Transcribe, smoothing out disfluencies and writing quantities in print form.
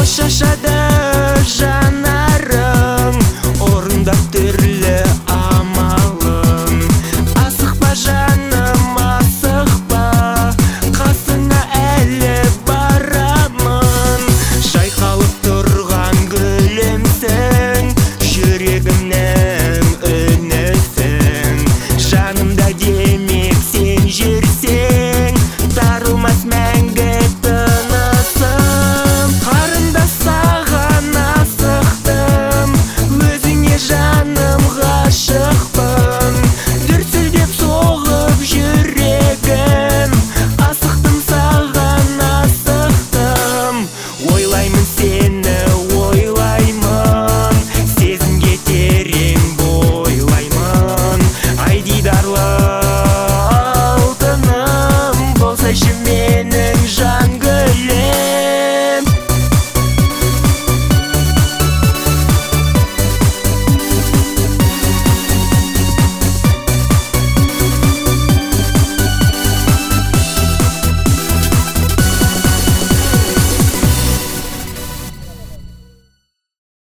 шашады жанарың, орындап түрлі амалың. Асықпа жаным, асықпа, қасыңа әлі барамын. Жайқалып тұрған гүлімсің, жүрегімнің үнісің. Жанымда демек сен жүрсең, тарылмас мәңгі тынысым. Қарындас саған асықтым, өзіңе жаным ғашықпын. Дүрсілдеп соғып жүрегім, асықтым саған асықтым. Ойлаймын сені